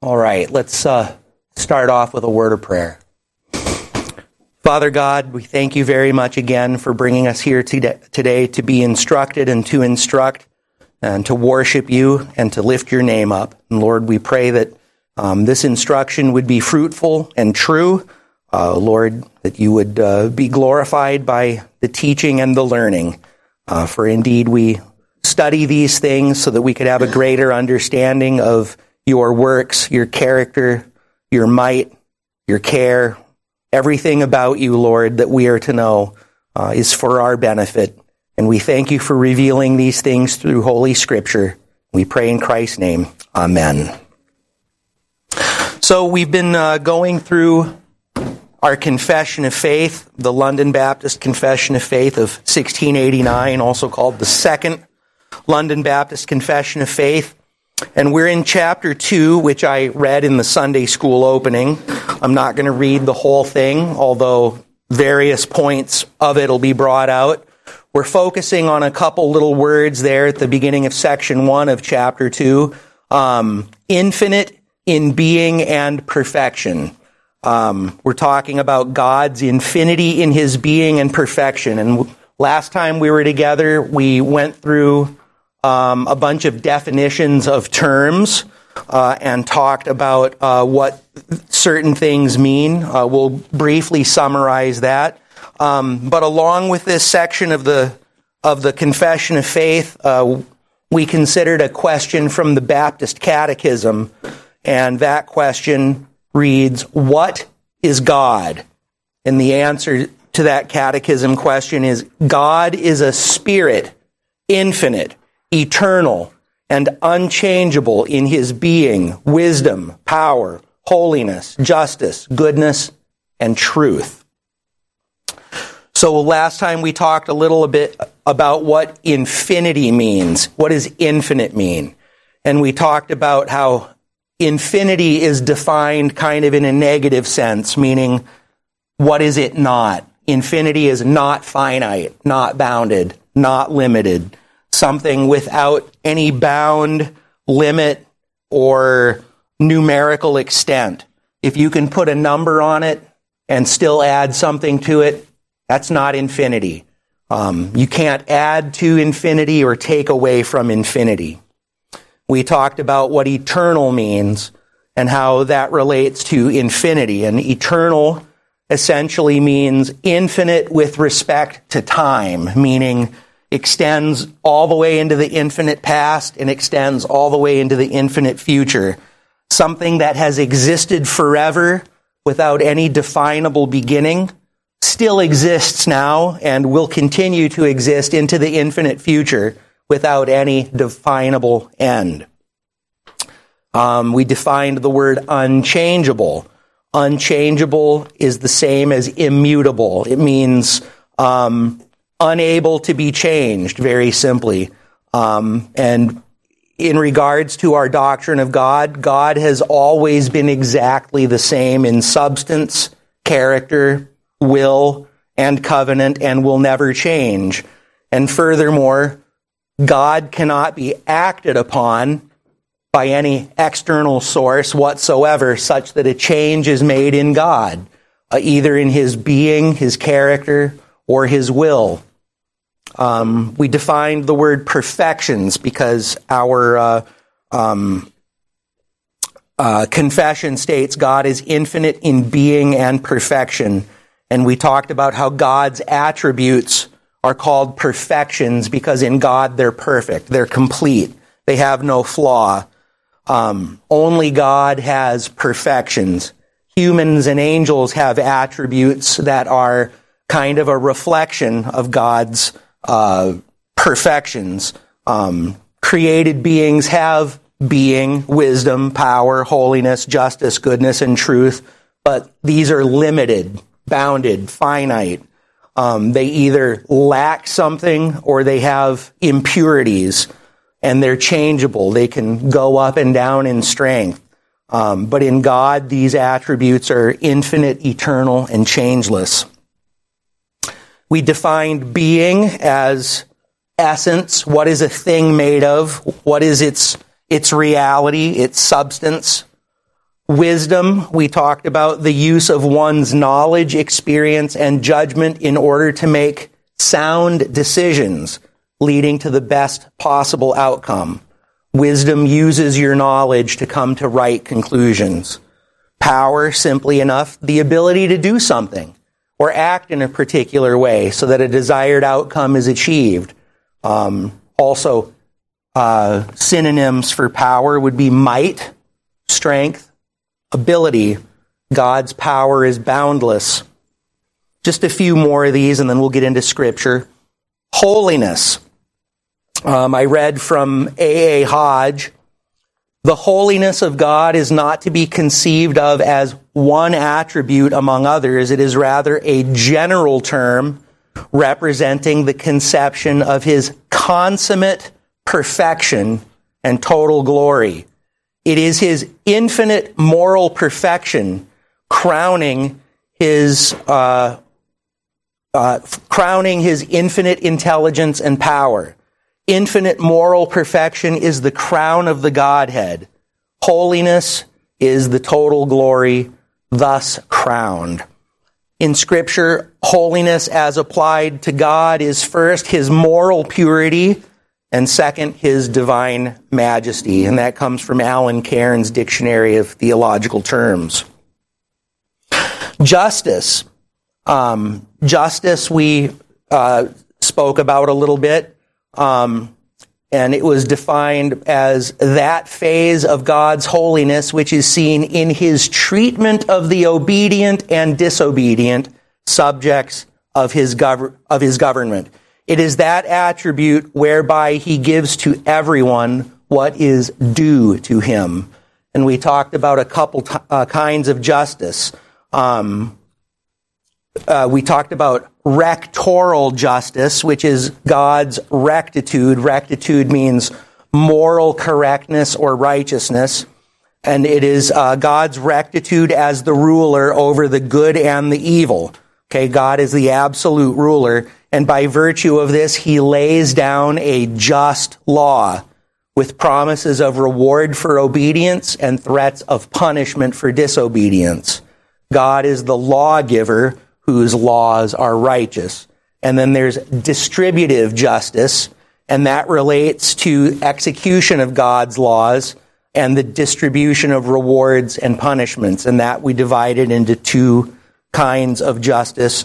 All right, let's start off with a word of prayer. Father God, we thank you very much again for bringing us here today to be instructed and to instruct and to worship you and to lift your name up. And Lord, we pray that this instruction would be fruitful and true. Lord, that you would be glorified by the teaching and the learning. For indeed, we study these things so that we could have a greater understanding of your works, your character, your might, your care. Everything about you, Lord, that we are to know is for our benefit. And we thank you for revealing these things through Holy Scripture. We pray in Christ's name. Amen. So we've been going through our Confession of Faith, the London Baptist Confession of Faith of 1689, also called the Second London Baptist Confession of Faith. And we're in chapter 2, which I read in the Sunday school opening. I'm not going to read the whole thing, although various points of it will be brought out. We're focusing on a couple little words there at the beginning of section 1 of chapter 2. Infinite in being and perfection. We're talking about God's infinity in his being and perfection. And last time we were together, we went through a bunch of definitions of terms and talked about what certain things mean. We'll briefly summarize that. But along with this section of the Confession of Faith, we considered a question from the Baptist Catechism, and that question reads, "What is God?" And the answer to that catechism question is, God is a spirit, infinite, eternal, and unchangeable in his being, wisdom, power, holiness, justice, goodness, and truth. So last time we talked a little bit about what infinity means. What does infinite mean? And we talked about how infinity is defined kind of in a negative sense, meaning what is it not? Infinity is not finite, not bounded, not limited. Something without any bound, limit, or numerical extent. If you can put a number on it and still add something to it, that's not infinity. You can't add to infinity or take away from infinity. We talked about what eternal means and how that relates to infinity. And eternal essentially means infinite with respect to time, meaning extends all the way into the infinite past and extends all the way into the infinite future. Something that has existed forever without any definable beginning still exists now and will continue to exist into the infinite future without any definable end. We defined the word unchangeable. Unchangeable is the same as immutable. It means unable to be changed, very simply. And in regards to our doctrine of God, God has always been exactly the same in substance, character, will, and covenant, and will never change. And furthermore, God cannot be acted upon by any external source whatsoever, such that a change is made in God, either in his being, his character, or his will. We defined the word perfections because our confession states God is infinite in being and perfection. And we talked about how God's attributes are called perfections because in God they're perfect, they're complete, they have no flaw. Only God has perfections. Humans and angels have attributes that are kind of a reflection of God's perfections. Created beings have being, wisdom, power, holiness, justice, goodness, and truth, but these are limited, bounded, finite. They either lack something or they have impurities, and they're changeable. They can go up and down in strength. But in God, these attributes are infinite, eternal, and changeless. We defined being as essence. What is a thing made of? What is its reality, its substance? Wisdom, we talked about the use of one's knowledge, experience, and judgment in order to make sound decisions, leading to the best possible outcome. Wisdom uses your knowledge to come to right conclusions. Power, simply enough, the ability to do something or act in a particular way so that a desired outcome is achieved. Also, synonyms for power would be might, strength, ability. God's power is boundless. Just a few more of these, and then we'll get into Scripture. Holiness. I read from A.A. Hodge, the holiness of God is not to be conceived of as one attribute among others. It is rather a general term representing the conception of his consummate perfection and total glory. It is his infinite moral perfection crowning his infinite intelligence and power. Infinite moral perfection is the crown of the Godhead. Holiness is the total glory, thus crowned. In Scripture, holiness as applied to God is first his moral purity, and second, his divine majesty. And that comes from Alan Cairns' Dictionary of Theological Terms. Justice. Justice we spoke about a little bit. And it was defined as that phase of God's holiness which is seen in his treatment of the obedient and disobedient subjects of his government. It is that attribute whereby he gives to everyone what is due to him. And we talked about a couple kinds of justice. We talked about rectoral justice, which is God's rectitude. Rectitude means moral correctness or righteousness. And it is God's rectitude as the ruler over the good and the evil. Okay, God is the absolute ruler. And by virtue of this, he lays down a just law with promises of reward for obedience and threats of punishment for disobedience. God is the lawgiver whose laws are righteous. And then there's distributive justice, and that relates to execution of God's laws and the distribution of rewards and punishments. And that we divided into two kinds of justice.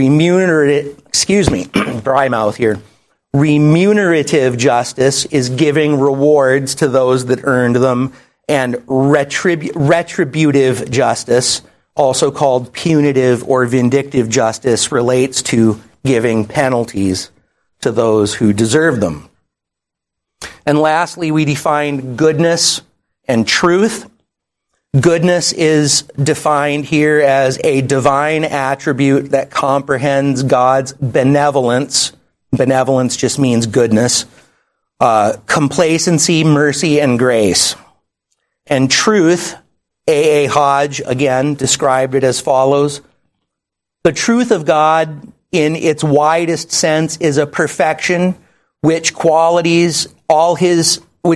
Dry mouth here. Remunerative justice is giving rewards to those that earned them, and retributive justice, also called punitive or vindictive justice, relates to giving penalties to those who deserve them. And lastly, we defined goodness and truth. Goodness is defined here as a divine attribute that comprehends God's benevolence. Benevolence just means goodness. Complacency, mercy, and grace. And truth, A.A. Hodge, again, described it as follows. The truth of God, in its widest sense, is a perfection which qualifies all his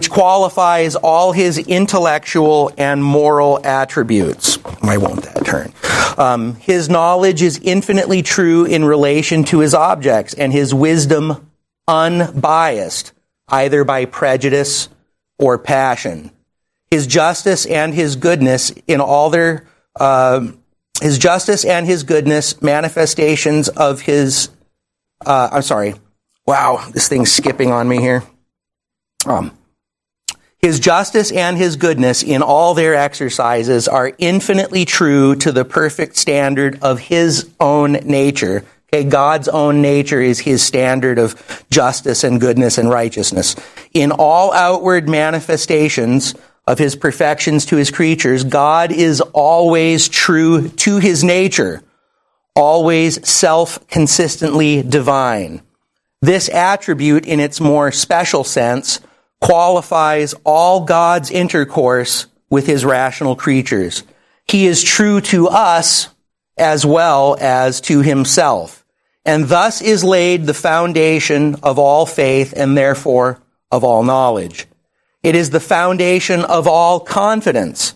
intellectual and moral attributes. Why won't that turn? His knowledge is infinitely true in relation to his objects, and his wisdom unbiased, either by prejudice or passion. His justice and his goodness in all their, manifestations of his, Wow, this thing's skipping on me here. His justice and his goodness in all their exercises are infinitely true to the perfect standard of his own nature. Okay, God's own nature is his standard of justice and goodness and righteousness. In all outward manifestations of his perfections to his creatures, God is always true to his nature, always self-consistently divine. This attribute, in its more special sense, qualifies all God's intercourse with his rational creatures. He is true to us as well as to himself, and thus is laid the foundation of all faith and therefore of all knowledge. It is the foundation of all confidence.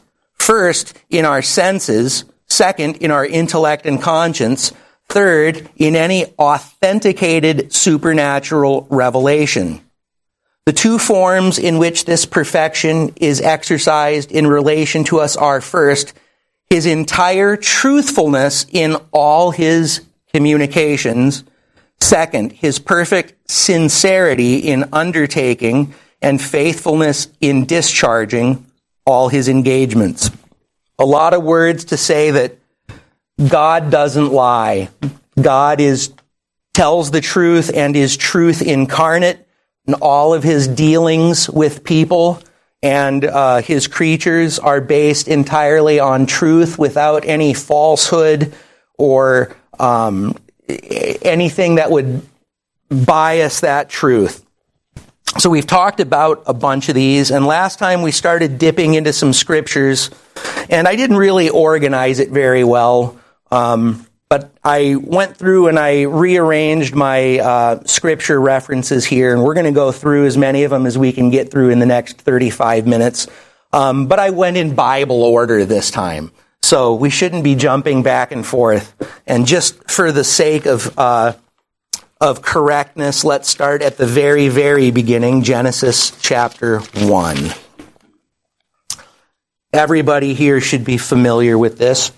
First, in our senses. Second, in our intellect and conscience. Third, in any authenticated supernatural revelation. The two forms in which this perfection is exercised in relation to us are, first, his entire truthfulness in all his communications. Second, his perfect sincerity in undertaking and faithfulness in discharging all his engagements. A lot of words to say that God doesn't lie. God tells the truth and is truth incarnate in all of his dealings with people, and his creatures are based entirely on truth without any falsehood or anything that would bias that truth. So we've talked about a bunch of these, and last time we started dipping into some scriptures, and I didn't really organize it very well, but I went through and I rearranged my scripture references here, and we're going to go through as many of them as we can get through in the next 35 minutes. But I went in Bible order this time, so we shouldn't be jumping back and forth. And just for the sake of correctness, let's start at the very, very beginning, Genesis chapter 1. Everybody here should be familiar with this.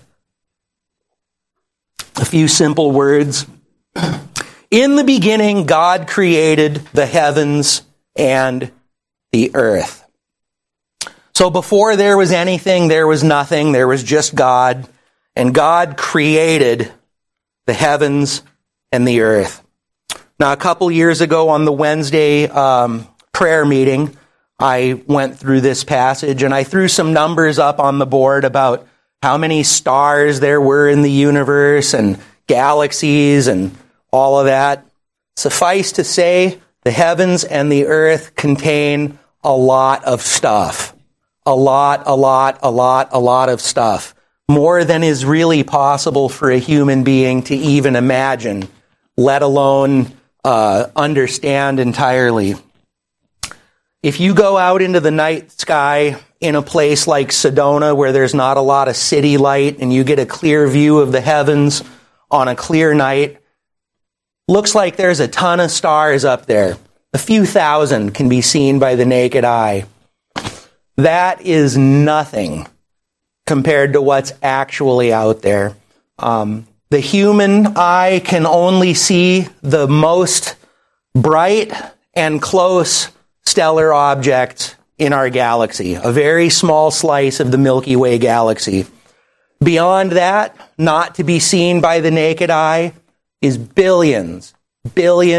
A few simple words. In the beginning, God created the heavens and the earth. So before there was anything, there was nothing. There was just God. And God created the heavens and the earth. Now, a couple years ago on the Wednesday prayer meeting, I went through this passage and I threw some numbers up on the board about how many stars there were in the universe and galaxies and all of that. Suffice to say, the heavens and the earth contain a lot of stuff. A lot of stuff. More than is really possible for a human being to even imagine, let alone understand entirely. If you go out into the night sky in a place like Sedona where there's not a lot of city light and you get a clear view of the heavens on a clear night, looks like there's a ton of stars up there. A few thousand can be seen by the naked eye. That is nothing compared to what's actually out there. The human eye can only see the most bright and close stellar objects in our galaxy, a very small slice of the Milky Way galaxy. Beyond that, not to be seen by the naked eye, is billions of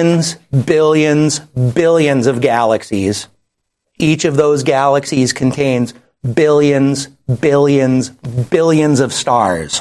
galaxies. Each of those galaxies contains billions of stars.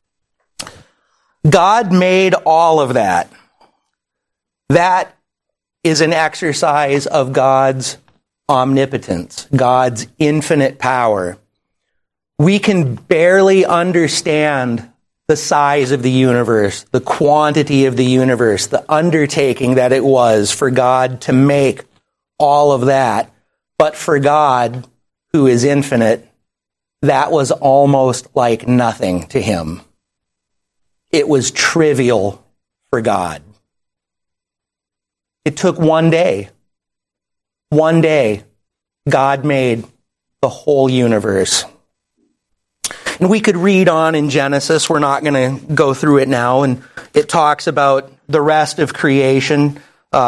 God made all of that. That is an exercise of God's omnipotence, God's infinite power. We can barely understand the size of the universe, the quantity of the universe, the undertaking that it was for God to make all of that. But for God, who is infinite, that was almost like nothing to him. It was trivial for God. It took one day. One day, God made the whole universe. And we could read on in Genesis. We're not going to go through it now. And it talks about the rest of creation,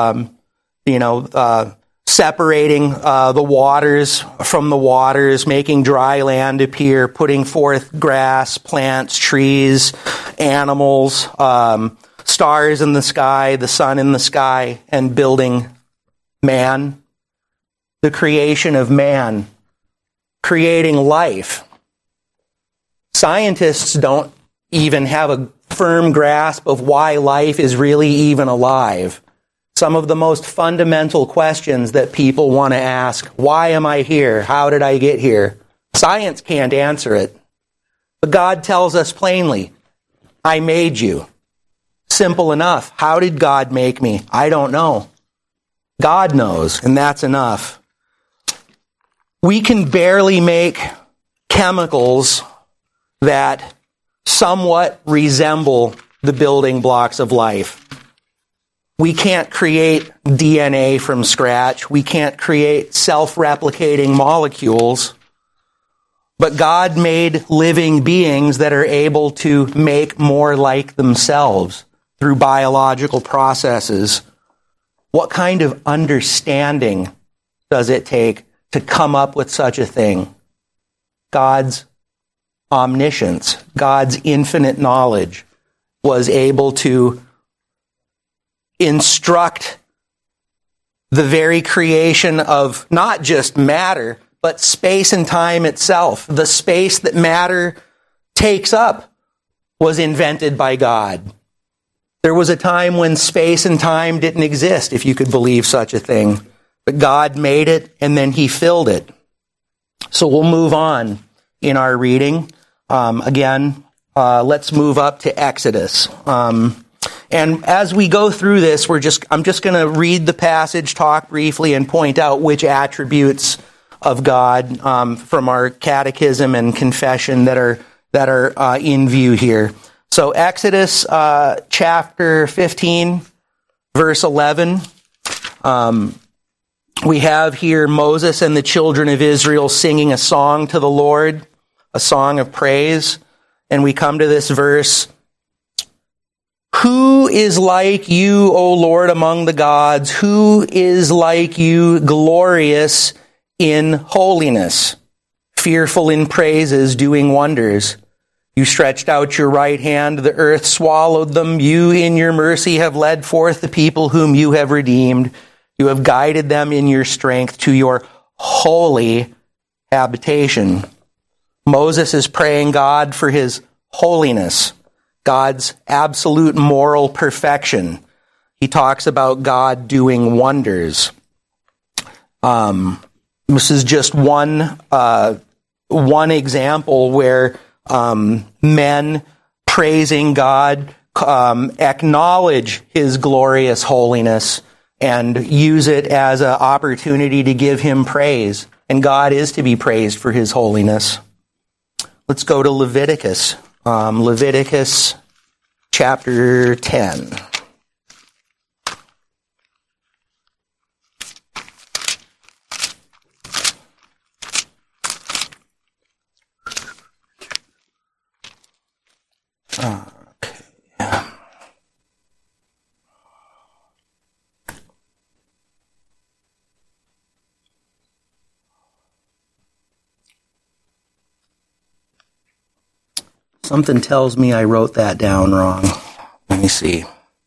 separating the waters from the waters, making dry land appear, putting forth grass, plants, trees, animals, stars in the sky, the sun in the sky, and building man. The creation of man, creating life. Scientists don't even have a firm grasp of why life is really even alive. Some of the most fundamental questions that people want to ask, why am I here? How did I get here? Science can't answer it. But God tells us plainly, I made you. Simple enough. How did God make me? I don't know. God knows, and that's enough. We can barely make chemicals that somewhat resemble the building blocks of life. We can't create DNA from scratch. We can't create self-replicating molecules. But God made living beings that are able to make more like themselves through biological processes. What kind of understanding does it take to come up with such a thing? God's omniscience, God's infinite knowledge was able to instruct the very creation of not just matter, but space and time itself. The space that matter takes up was invented by God. There was a time when space and time didn't exist, if you could believe such a thing. But God made it, and then he filled it. So we'll move on in our reading. Let's move up to Exodus. And as we go through this, I'm just going to read the passage, talk briefly, and point out which attributes of God from our catechism and confession that are in view here. So Exodus chapter 15, verse 11. We have here Moses and the children of Israel singing a song to the Lord, a song of praise. And we come to this verse. Who is like you, O Lord, among the gods? Who is like you, glorious in holiness, fearful in praises, doing wonders? You stretched out your right hand, the earth swallowed them. You in your mercy have led forth the people whom you have redeemed. You have guided them in your strength to your holy habitation. Moses is praying God for his holiness, God's absolute moral perfection. He talks about God doing wonders. This is just one example where men praising God acknowledge his glorious holiness and use it as an opportunity to give him praise. And God is to be praised for his holiness. Let's go to Leviticus. Leviticus chapter 10. Something tells me I wrote that down wrong. Let me see.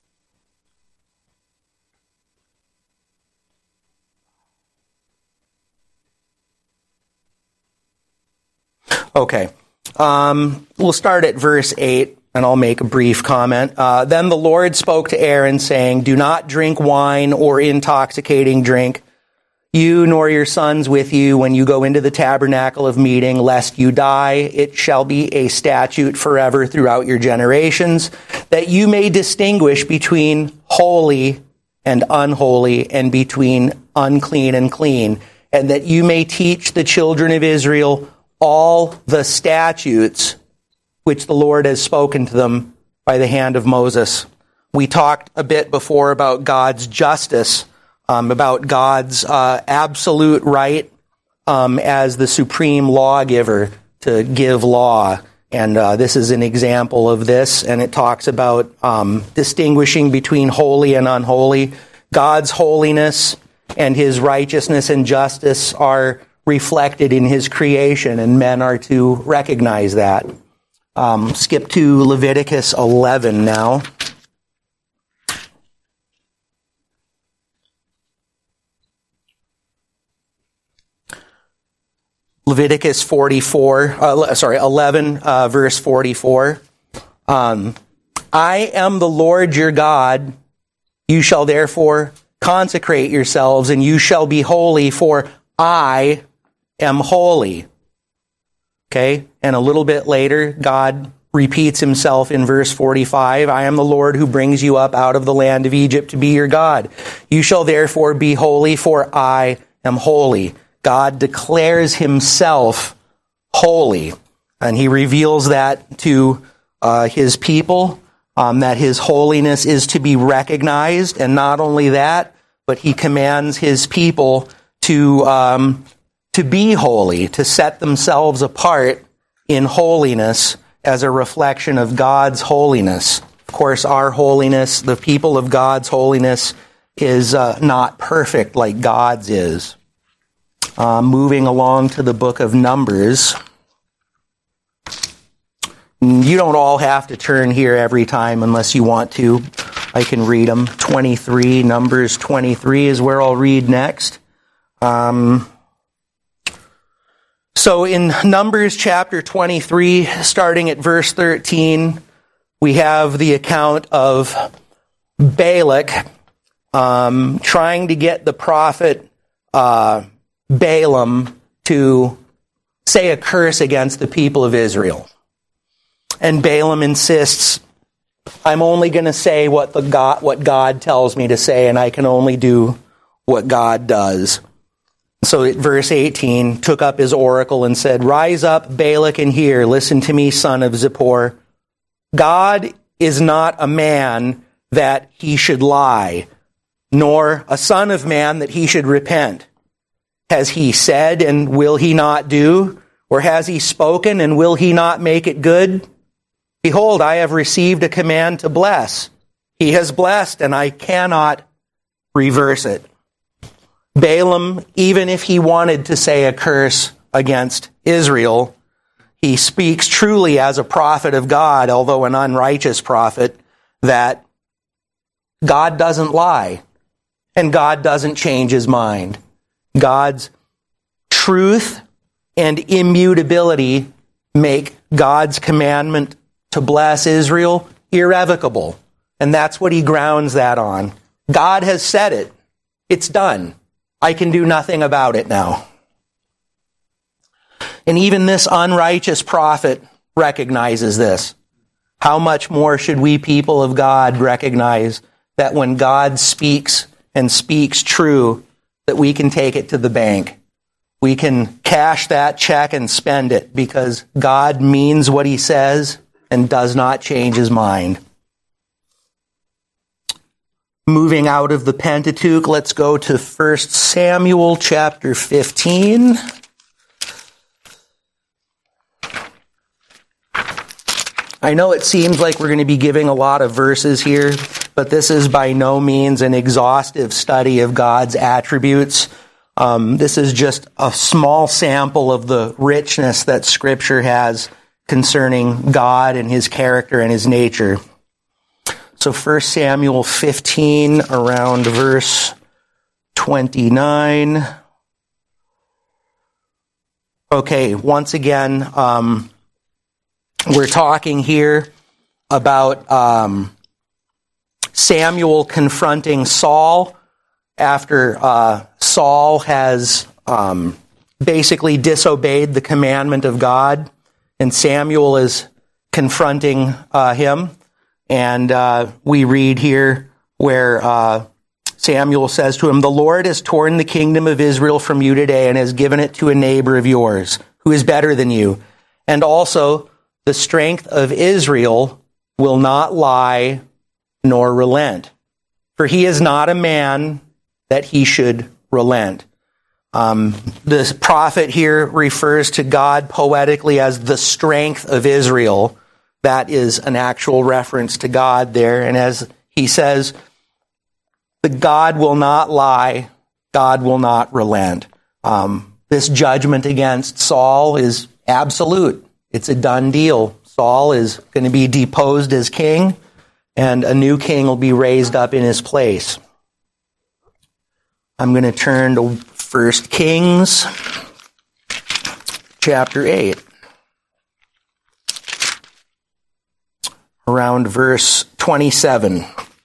Okay. We'll start at verse 8, and I'll make a brief comment. Then the Lord spoke to Aaron, saying, Do not drink wine or intoxicating drink, you nor your sons with you, when you go into the tabernacle of meeting, lest you die. It shall be a statute forever throughout your generations, that you may distinguish between holy and unholy, and between unclean and clean, and that you may teach the children of Israel all the statutes which the Lord has spoken to them by the hand of Moses. We talked a bit before about God's justice, about God's absolute right as the supreme lawgiver to give law. And this is an example of this, and it talks about distinguishing between holy and unholy. God's holiness and his righteousness and justice are reflected in his creation, and men are to recognize that. Skip to Leviticus 11 now. Leviticus 11, verse 44. I am the Lord your God. You shall therefore consecrate yourselves, and you shall be holy, for I am holy. Okay, and a little bit later, God repeats himself in verse 45. I am the Lord who brings you up out of the land of Egypt to be your God. You shall therefore be holy, for I am holy. God declares himself holy. And he reveals that to his people, that his holiness is to be recognized. And not only that, but he commands his people to be holy, to set themselves apart in holiness as a reflection of God's holiness. Of course, our holiness, the people of God's holiness, is not perfect like God's is. Moving along to the book of Numbers. You don't all have to turn here every time unless you want to. I can read them. 23, Numbers 23 is where I'll read next. So in Numbers chapter 23, starting at verse 13, we have the account of Balak trying to get the prophet Balaam to say a curse against the people of Israel. And Balaam insists, I'm only going to say what God tells me to say, and I can only do what God does. So at verse 18, took up his oracle and said, Rise up, Balak, and hear. Listen to me, son of Zippor. God is not a man that he should lie, nor a son of man that he should repent. Has he said, and will he not do? Or has he spoken, and will he not make it good? Behold, I have received a command to bless. He has blessed, and I cannot reverse it. Balaam, even if he wanted to say a curse against Israel, he speaks truly as a prophet of God, although an unrighteous prophet, that God doesn't lie and God doesn't change his mind. God's truth and immutability make God's commandment to bless Israel irrevocable. And that's what he grounds that on. God has said it. It's done. I can do nothing about it now. And even this unrighteous prophet recognizes this. How much more should we people of God recognize that when God speaks and speaks true, that we can take it to the bank. We can cash that check and spend it because God means what he says and does not change his mind. Moving out of the Pentateuch, let's go to 1 Samuel chapter 15. I know it seems like we're going to be giving a lot of verses here, but this is by no means an exhaustive study of God's attributes. This is just a small sample of the richness that Scripture has concerning God and his character and his nature. So 1 Samuel 15, around verse 29. Okay, once again, we're talking here about Samuel confronting Saul after Saul has basically disobeyed the commandment of God, and Samuel is confronting him. And we read here where Samuel says to him, "The Lord has torn the kingdom of Israel from you today and has given it to a neighbor of yours who is better than you. And also, the strength of Israel will not lie nor relent. For he is not a man that he should relent." The prophet here refers to God poetically as the strength of Israel. That is an actual reference to God there. And as he says, the God will not lie, God will not relent. This judgment against Saul is absolute. It's a done deal. Saul is going to be deposed as king, and a new king will be raised up in his place. I'm going to turn to 1 Kings chapter 8. Around verse 27.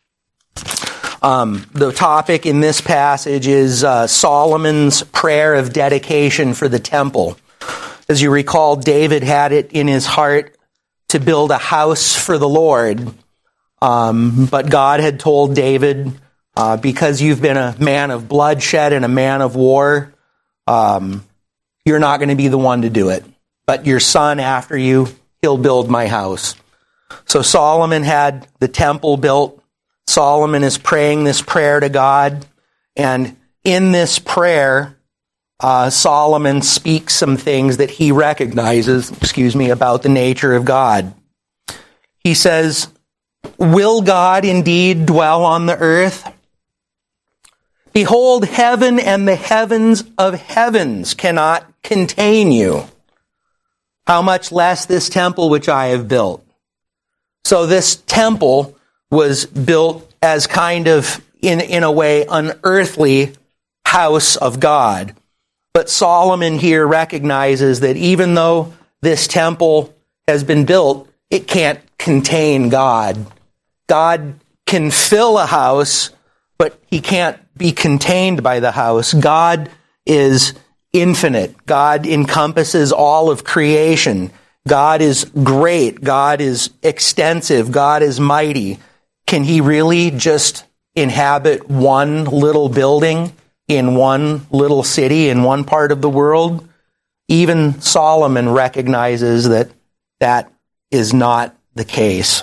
The topic in this passage is Solomon's prayer of dedication for the temple. As you recall, David had it in his heart to build a house for the Lord. But God had told David, because you've been a man of bloodshed and a man of war, you're not going to be the one to do it. but your son after you, he'll build my house. So Solomon had the temple built. Solomon is praying this prayer to God. And in this prayer, Solomon speaks some things that he recognizes, about the nature of God. He says, "Will God indeed dwell on the earth? Behold, heaven and the heavens of heavens cannot contain you. How much less this temple which I have built." So this temple was built as kind of, in a way, an earthly house of God. But Solomon here recognizes that even though this temple has been built, it can't contain God. God can fill a house, but he can't be contained by the house. God is infinite. God encompasses all of creation. God is great. God is extensive. God is mighty. Can he really just inhabit one little building in one little city in one part of the world? Even Solomon recognizes that that is not the case.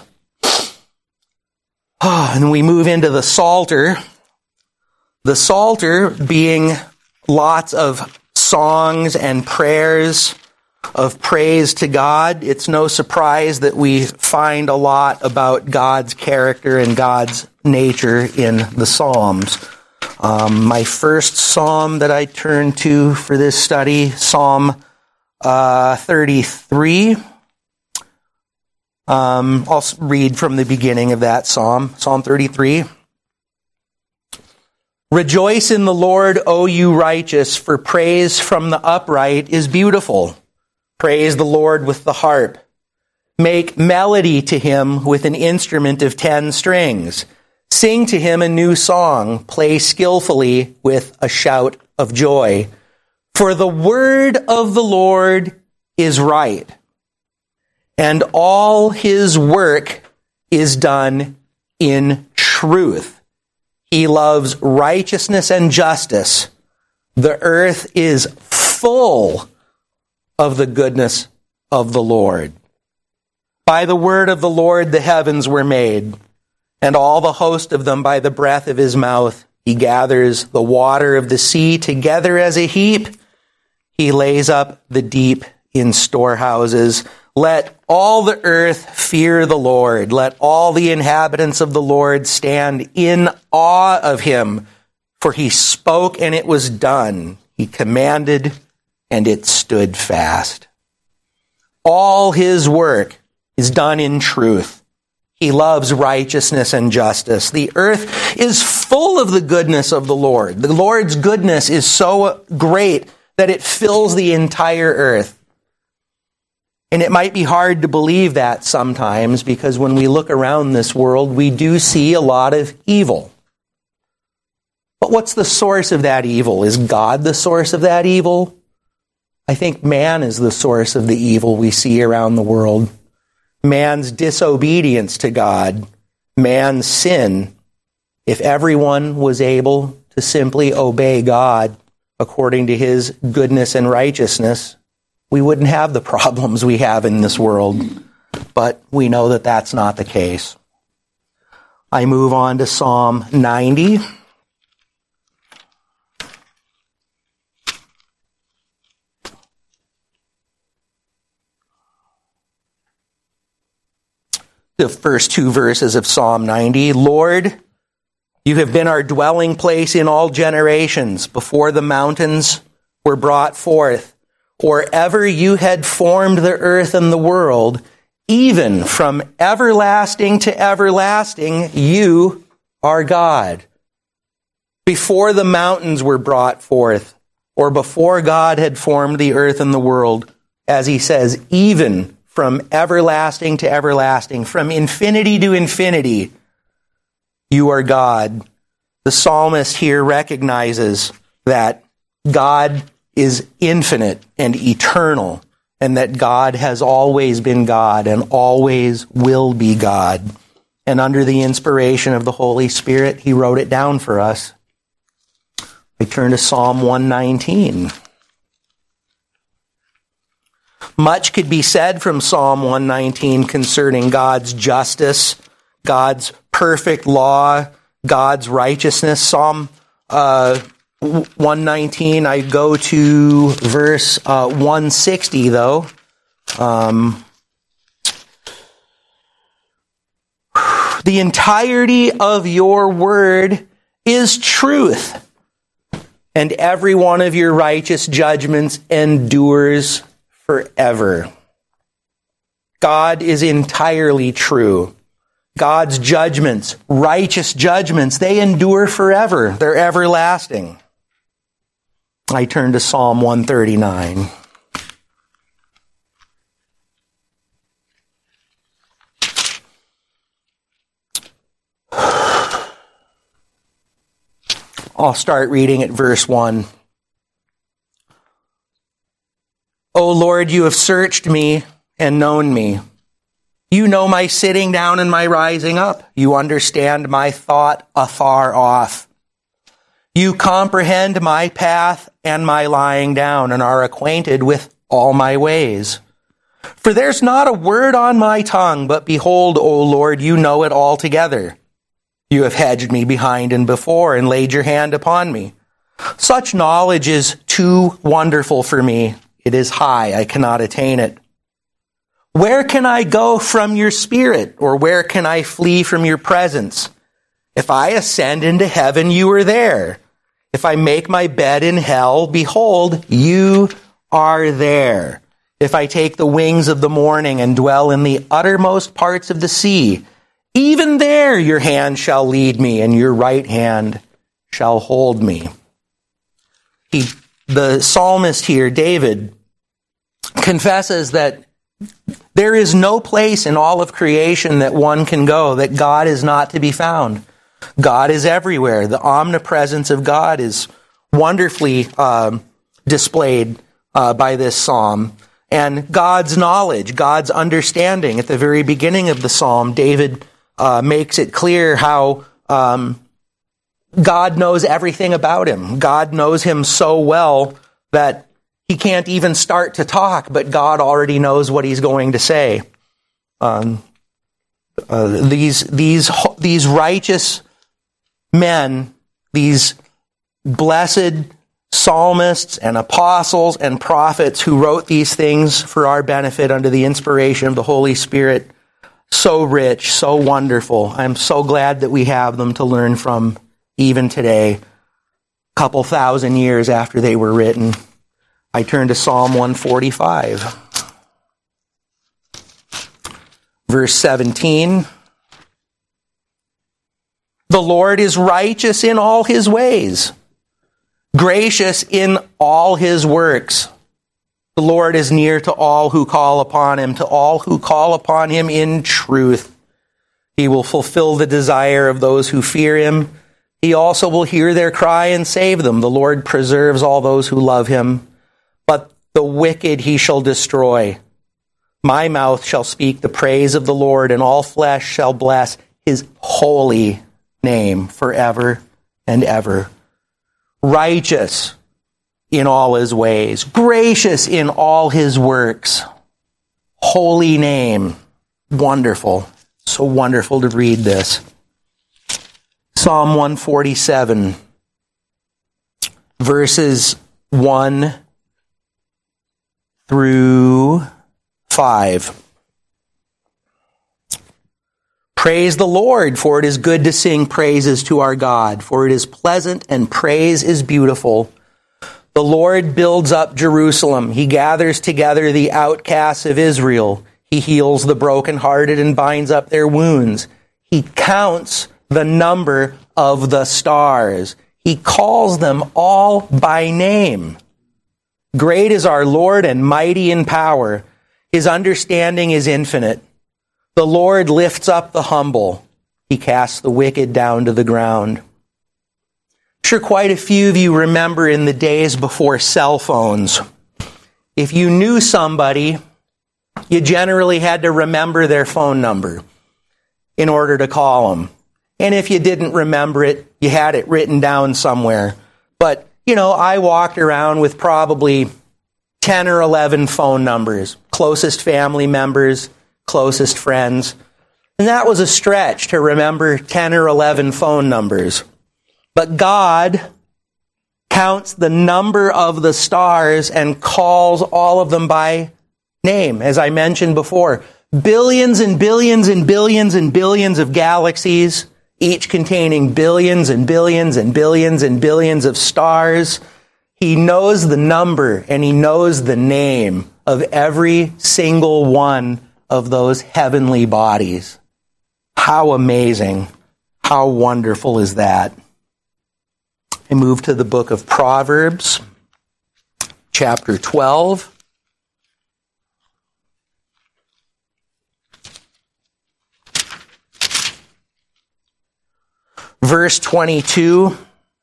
And we move into the Psalter. The Psalter being lots of songs and prayers of praise to God. It's no surprise that we find a lot about God's character and God's nature in the Psalms. My first psalm that I turn to for this study, Psalm 33. I'll read from the beginning of that psalm, Psalm 33. "Rejoice in the Lord, O you righteous, for praise from the upright is beautiful. Praise the Lord with the harp. Make melody to him with an instrument of 10 strings. Sing to him a new song. Play skillfully with a shout of joy. For the word of the Lord is right, and all his work is done in truth. He loves righteousness and justice. The earth is full of the goodness of the Lord. By the word of the Lord the heavens were made, and all the host of them by the breath of his mouth. He gathers the water of the sea together as a heap. He lays up the deep in storehouses. Let all the earth fear the Lord. Let all the inhabitants of the Lord stand in awe of him. For he spoke and it was done. He commanded and it stood fast. All his work is done in truth. He loves righteousness and justice. The earth is full of the goodness of the Lord. The Lord's goodness is so great that it fills the entire earth. And it might be hard to believe that sometimes, because when we look around this world, we do see a lot of evil. But what's the source of that evil? Is God the source of that evil? I think man is the source of the evil we see around the world. Man's disobedience to God, man's sin. If everyone was able to simply obey God according to his goodness and righteousness, we wouldn't have the problems we have in this world. But we know that that's not the case. I move on to Psalm 90. The first two verses of Psalm 90. Lord, you have been our dwelling place in all generations, before the mountains were brought forth, or ever you had formed the earth and the world, even from everlasting to everlasting, you are God. Before the mountains were brought forth, or before God had formed the earth and the world, as he says, even from everlasting to everlasting, from infinity to infinity, you are God. The psalmist here recognizes that God is infinite and eternal, and that God has always been God and always will be God. And under the inspiration of the Holy Spirit, he wrote it down for us. We turn to Psalm 119. Much could be said from Psalm 119 concerning God's justice, God's perfect law, God's righteousness. Psalm 119, I go to verse 160, though. The entirety of your word is truth, and every one of your righteous judgments endures forever. God is entirely true. God's judgments, righteous judgments, they endure forever. They're everlasting. I turn to Psalm 139. I'll start reading at verse 1. O Lord, you have searched me and known me. You know my sitting down and my rising up. You understand my thought afar off. You comprehend my path and my lying down and are acquainted with all my ways. For there's not a word on my tongue, but behold, O Lord, you know it altogether. You have hedged me behind and before and laid your hand upon me. Such knowledge is too wonderful for me. It is high, I cannot attain it. Where can I go from your spirit, or where can I flee from your presence? If I ascend into heaven, you are there. If I make my bed in hell, behold, you are there. If I take the wings of the morning and dwell in the uttermost parts of the sea, even there your hand shall lead me, and your right hand shall hold me. The psalmist here, David, confesses that there is no place in all of creation that one can go that God is not to be found. God is everywhere. The omnipresence of God is wonderfully displayed by this psalm. And God's knowledge, God's understanding. At the very beginning of the psalm, David makes it clear how God knows everything about him. God knows him so well that he can't even start to talk, but God already knows what he's going to say. These righteous men, these blessed psalmists and apostles and prophets who wrote these things for our benefit under the inspiration of the Holy Spirit, so rich, so wonderful. I'm so glad that we have them to learn from even today, a couple thousand years after they were written. I turn to Psalm 145, verse 17. The Lord is righteous in all his ways, gracious in all his works. The Lord is near to all who call upon him, to all who call upon him in truth. He will fulfill the desire of those who fear him. He also will hear their cry and save them. The Lord preserves all those who love him, but the wicked he shall destroy. My mouth shall speak the praise of the Lord, and all flesh shall bless his holy name forever and ever. Righteous in all his ways, gracious in all his works, holy name. Wonderful. So wonderful to read this. Psalm 147, verses 1 through 5. Praise the Lord, for it is good to sing praises to our God, for it is pleasant and praise is beautiful. The Lord builds up Jerusalem. He gathers together the outcasts of Israel. He heals the brokenhearted and binds up their wounds. He counts the number of the stars. He calls them all by name. Great is our Lord and mighty in power. His understanding is infinite. The Lord lifts up the humble. He casts the wicked down to the ground. I'm sure quite a few of you remember in the days before cell phones. If you knew somebody, you generally had to remember their phone number in order to call them. And if you didn't remember it, you had it written down somewhere. But, I walked around with probably 10 or 11 phone numbers. closest family members, closest friends. And that was a stretch to remember 10 or 11 phone numbers. But God counts the number of the stars and calls all of them by name. As I mentioned before, billions and billions and billions and billions of galaxies, each containing billions and billions and billions and billions of stars. He knows the number and he knows the name of every single one of those heavenly bodies. How amazing, how wonderful is that? I move to the book of Proverbs, chapter 12. Verse 22,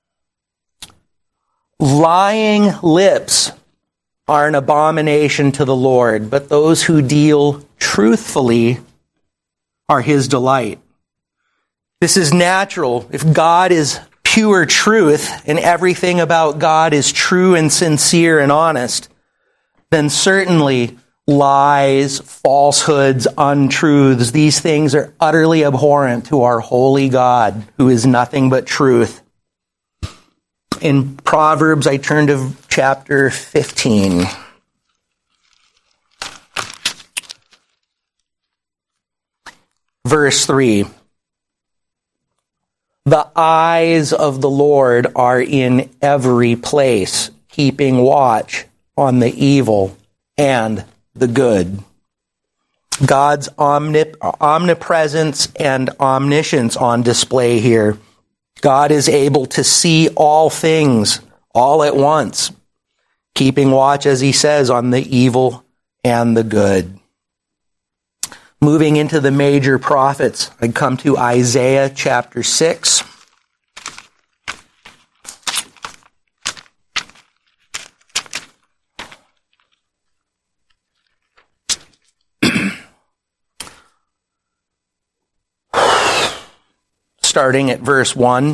lying lips are an abomination to the Lord, but those who deal truthfully are his delight. This is natural. If God is pure truth and everything about God is true and sincere and honest, then certainly lies, falsehoods, untruths, these things are utterly abhorrent to our holy God, who is nothing but truth. In Proverbs, I turn to chapter 15. Verse 3. The eyes of the Lord are in every place, keeping watch on the evil and the good. God's omnipresence and omniscience on display here. God is able to see all things all at once, keeping watch, as he says, on the evil and the good. Moving into the major prophets, I come to Isaiah chapter 6. Starting at verse 1.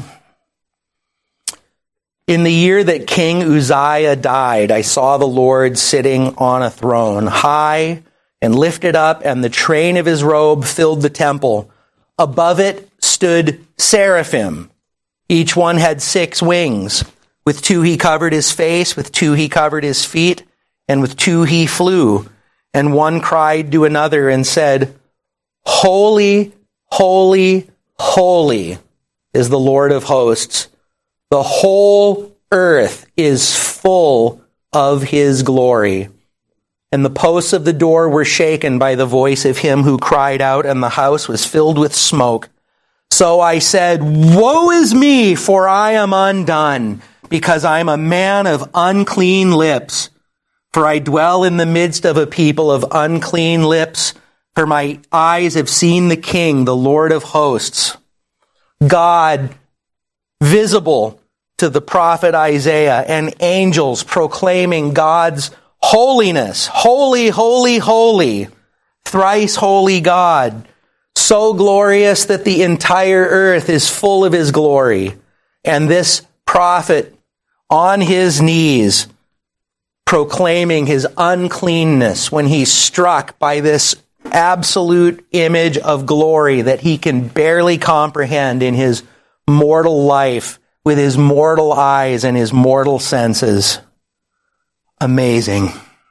In the year that King Uzziah died, I saw the Lord sitting on a throne, high and lifted up, and the train of his robe filled the temple. Above it stood seraphim. Each one had 6 wings. With 2 he covered his face, with 2 he covered his feet, and with 2 he flew. And one cried to another and said, Holy, holy, holy is the Lord of hosts. The whole earth is full of his glory. And the posts of the door were shaken by the voice of him who cried out, and the house was filled with smoke. So I said, Woe is me, for I am undone, because I am a man of unclean lips. For I dwell in the midst of a people of unclean lips. For my eyes have seen the King, the Lord of hosts. God visible to the prophet Isaiah, and angels proclaiming God's holiness. Holy, holy, holy, thrice holy God. So glorious that the entire earth is full of his glory. And this prophet on his knees proclaiming his uncleanness when he's struck by this absolute image of glory that he can barely comprehend in his mortal life with his mortal eyes and his mortal senses. Amazing.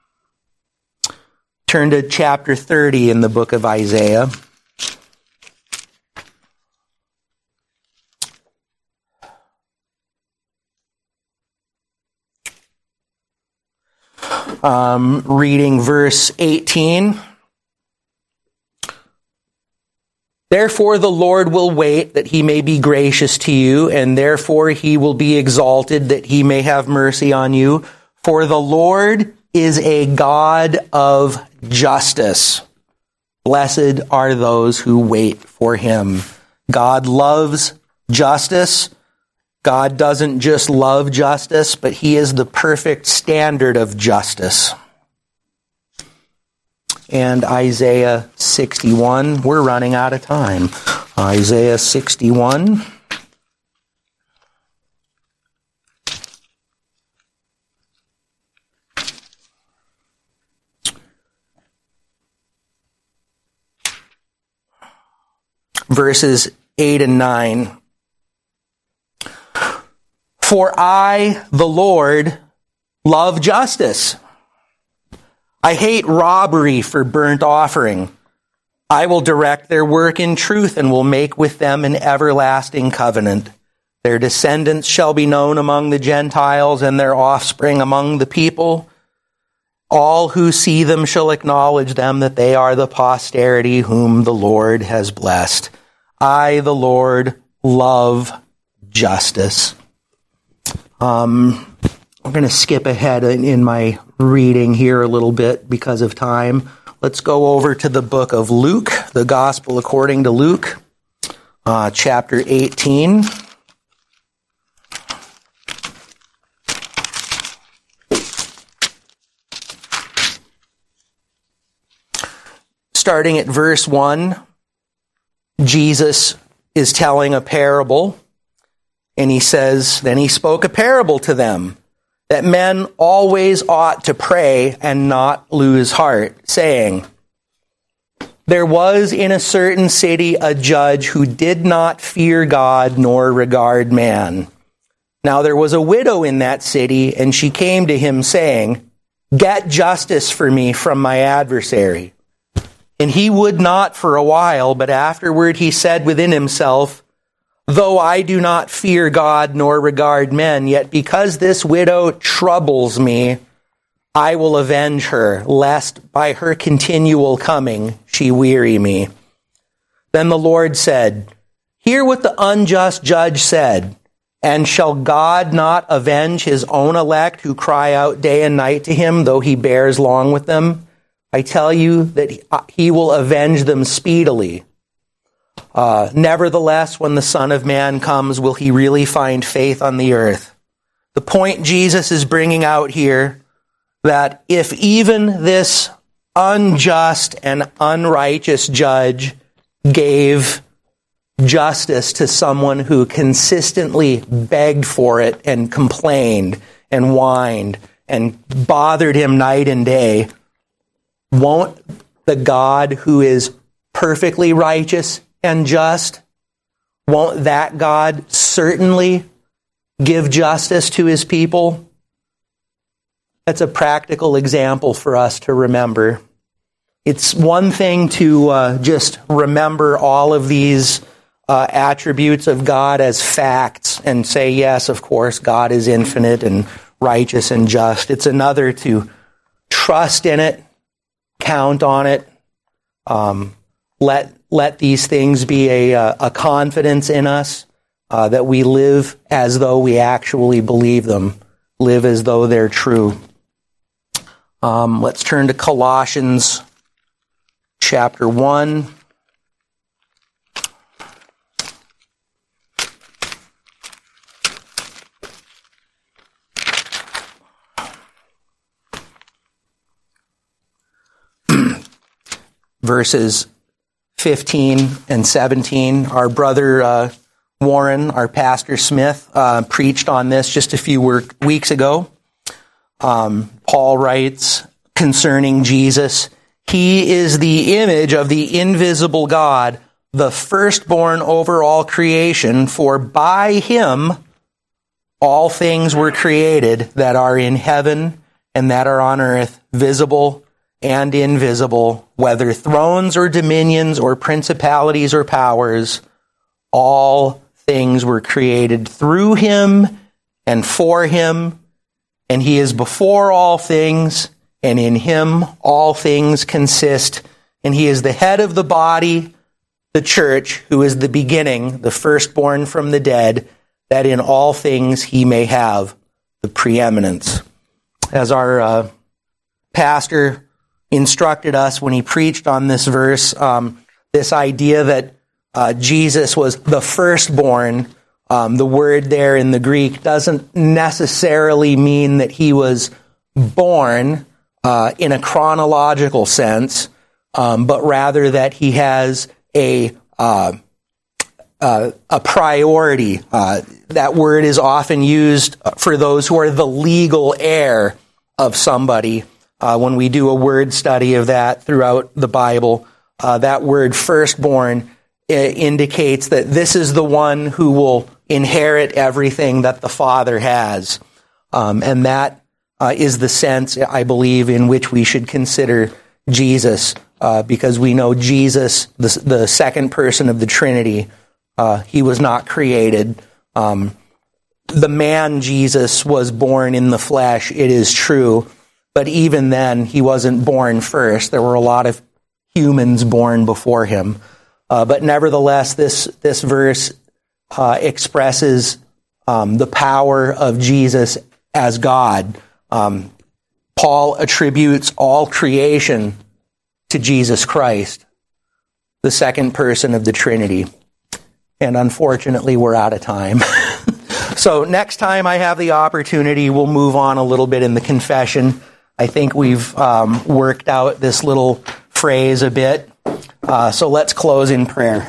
Turn to chapter 30 in the book of Isaiah. Reading verse 18. Therefore the Lord will wait that he may be gracious to you, and therefore he will be exalted that he may have mercy on you. For the Lord is a God of justice. Blessed are those who wait for him. God loves justice. God doesn't just love justice, but he is the perfect standard of justice. And Isaiah 61, we're running out of time. Isaiah 61. verses 8 and 9. For I, the Lord, love justice. I hate robbery for burnt offering. I will direct their work in truth and will make with them an everlasting covenant. Their descendants shall be known among the Gentiles and their offspring among the people. All who see them shall acknowledge them that they are the posterity whom the Lord has blessed. I, the Lord, love justice. I'm going to skip ahead in my reading here a little bit because of time. Let's go over to the book of Luke, the Gospel according to Luke, chapter 18. Starting at verse 1, Jesus is telling a parable, and he says, then he spoke a parable to them, that men always ought to pray and not lose heart, saying, there was in a certain city a judge who did not fear God nor regard man. Now there was a widow in that city, and she came to him, saying, get justice for me from my adversary. And he would not for a while, but afterward he said within himself, though I do not fear God nor regard men, yet because this widow troubles me, I will avenge her, lest by her continual coming she weary me. Then the Lord said, hear what the unjust judge said, and shall God not avenge his own elect who cry out day and night to him, though he bears long with them? I tell you that he will avenge them speedily. Nevertheless, when the Son of Man comes, will he really find faith on the earth? The point Jesus is bringing out here, that if even this unjust and unrighteous judge gave justice to someone who consistently begged for it and complained and whined and bothered him night and day, won't the God who is perfectly righteous and just, won't that God certainly give justice to his people? That's a practical example for us to remember. It's one thing to just remember all of these attributes of God as facts and say, yes, of course, God is infinite and righteous and just. It's another to trust in it, count on it, let these things be a confidence in us, that we live as though we actually believe them, live as though they're true. Let's turn to Colossians chapter 1. Verses 15 and 17. Our brother Warren, our pastor Smith, preached on this just a few weeks ago. Paul writes concerning Jesus, he is the image of the invisible God, the firstborn over all creation, for by him all things were created that are in heaven and that are on earth, visible and invisible, whether thrones or dominions or principalities or powers, all things were created through him and for him, and he is before all things, and in him all things consist, and he is the head of the body, the church, who is the beginning, the firstborn from the dead, that in all things he may have the preeminence. As our pastor instructed us when he preached on this verse, this idea that Jesus was the firstborn, the word there in the Greek doesn't necessarily mean that he was born in a chronological sense, but rather that he has a priority. That word is often used for those who are the legal heir of somebody. When we do a word study of that throughout the Bible, that word firstborn indicates that this is the one who will inherit everything that the Father has. And that is the sense, I believe, in which we should consider Jesus, because we know Jesus, the second person of the Trinity, he was not created. The man Jesus was born in the flesh, it is true, but even then he wasn't born first. There were a lot of humans born before him. But nevertheless, this verse expresses the power of Jesus as God. Paul attributes all creation to Jesus Christ, the second person of the Trinity. And unfortunately, we're out of time. So next time I have the opportunity, we'll move on a little bit in the confession. I think we've worked out this little phrase a bit. So let's close in prayer.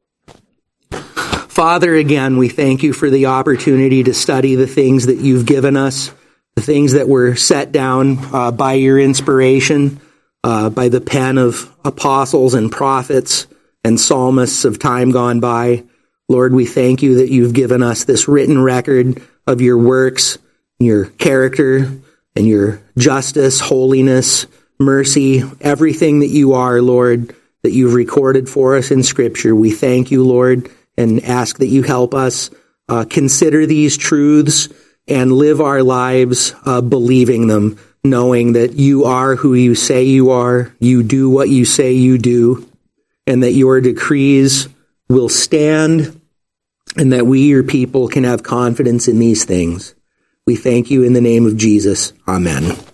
Father, again, we thank you for the opportunity to study the things that you've given us, the things that were set down by your inspiration, by the pen of apostles and prophets and psalmists of time gone by. Lord, we thank you that you've given us this written record of your works, your character, and your justice, holiness, mercy, everything that you are, Lord, that you've recorded for us in Scripture. We thank you, Lord, and ask that you help us consider these truths and live our lives believing them, knowing that you are who you say you are, you do what you say you do, and that your decrees will stand, and that we, your people, can have confidence in these things. We thank you in the name of Jesus. Amen.